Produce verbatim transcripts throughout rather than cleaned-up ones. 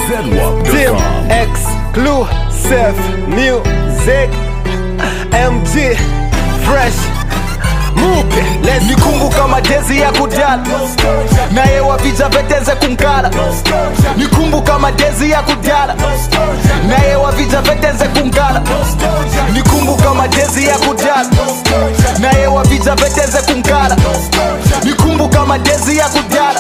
Team Exclusive Music M G Fresh Mupe. Let's nikumbuka madezi ya kudala na yewa vija veteze kumkala. Nikumbuka madezi ya kudala na yewa vija veteze kumkala. Nikumbuka madezi ya kudala na yewa vija veteze kumkala. Nikumbuka madezi ya kudala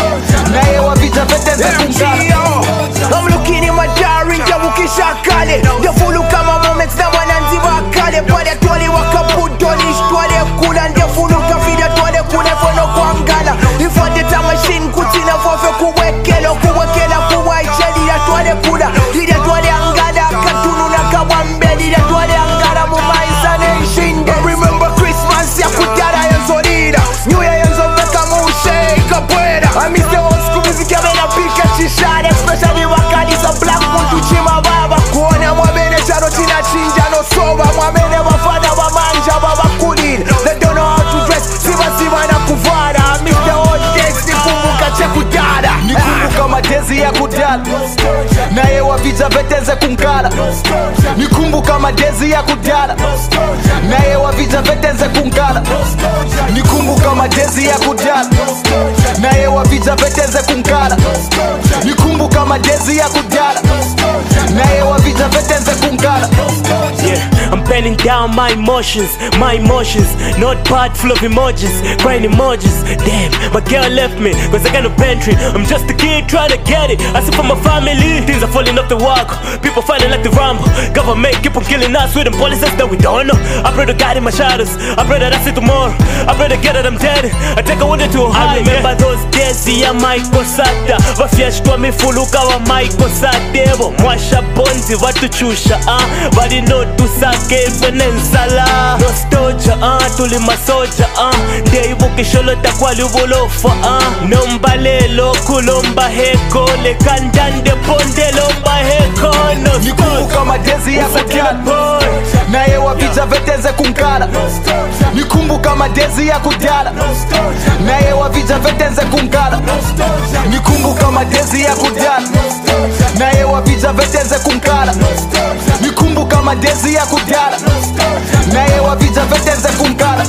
na yewa vija veteze kumkala. I'm looking in my diary, njabukisha kale ndefulu kama moments na mwananzi wakale. Pwade twali wakapudoni ishtwale kula ndefulu kafida twale kule fono kwa ngala. Ifade ta machine kutina fofe kuwekelo kuwekela kuwa icheli ya twale kula. Ida twale angada katunu na kabambe. Ida twale angada mumaisa neshinde. Remember Christmas ya kutara yenzo lida New Year yenzo meka mushe ikapweda. I miss the old school music ya mena pika chishade. Especially wakali sa black muntu chima baba. Kuona mwamene chano china chinja no soba. Mwamene wafada wa manja baba kudin. They don't know how to dress, siva siva na kuvada. I miss the old days, nikumbuka che kudada. Nikumbuka madezi ya kudala na yewa vija veteze kumkala. Nikumbuka madezi ya kudala na yewa vija veteze kumkala. Nikumbuka madezi ya kudala na yewa vija veteze kumkala. Nikumbuka madezi ya kudala na yewa vija veteze kumkala. Yeah, I'm penning down my emotions, my emotions. Not bad full of emojis, crying emojis. Damn, my girl left me, cause I got no pantry. I'm just a kid trying to get it. I see for my family, things are falling off the walk. People fighting like the Rambo. Government keep on killing us with them policies that we don't know. I pray to God in my shadows, I pray that I see tomorrow. I pray to get it, I'm dead. I take a wonder to high. I remember yeah. Those days, yeah, Michael Sata. Vafyashwa mifuluka wa Michael Satebo. Mwasha bonzi watu chusha, ah. Badi no tusake venensala. Nostalgia, ah. Tuli masoja, ah. Ndei buki sholo takwali ubolofa, ah. Nombalelo kulomba heko. Le kandande ponde lomba heko. Nikumbuka madezi ya kudala na yewa vija veteze kumkala. Nikumbuka madezi ya kudala na yewa vija veteze kumkala. Nikumbuka madezi ya kudala na yewa vija veteze kumkala. Nikumbuka madezi ya kudala na yewa vija veteze kumkala.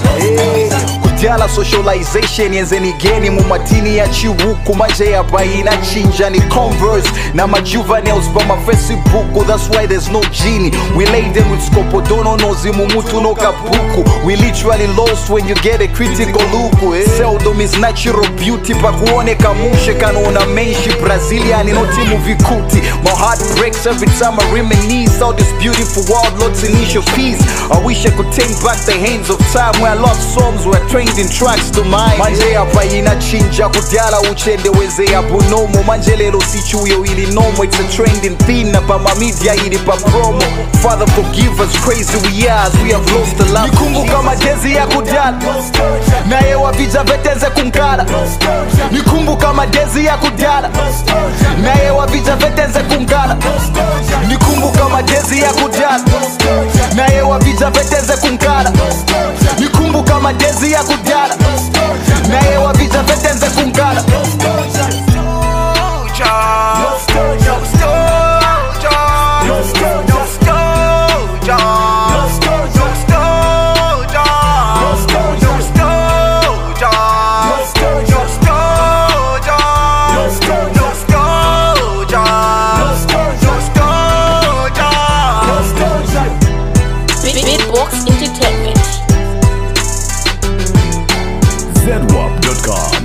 Kudala socialization yenze nigeni mumatini ya chiwuku. Manje ya baina chinja ni Converse na majuveniles pa ma Facebook. That's why there's no genie. We lay them with scopodono no zimumutu no kabuku. We literally lost when you get a critical look, eh? Seldom is natural beauty pa kuone kamushe kanona menshi Brazilian inoti muvikuti. My heart breaks every time I reminisce all this beautiful world lots initial peace. I wish I could take back the hands of time where love songs were trained in tracks to mine. Manje ya paina chinja kudala uchende weze ya bunomo. Manje lelo sichuyo ili nomo. It's a trending thing na pa ma media ili pa promo. Father forgive us, crazy we are as we have lost the love. Nikumbuka madezi ya kudala na yewa vija veteze kumkala. Nikumbuka madezi ya kudala na yewa vija veteze kumkala. Nikumbuka madezi ya kudala na yewa vija veteze kumkala. Nikumbuka madezi ya kudala na yewa vija veteze kumkala. Beatbox Entertainment. Z W A P dot com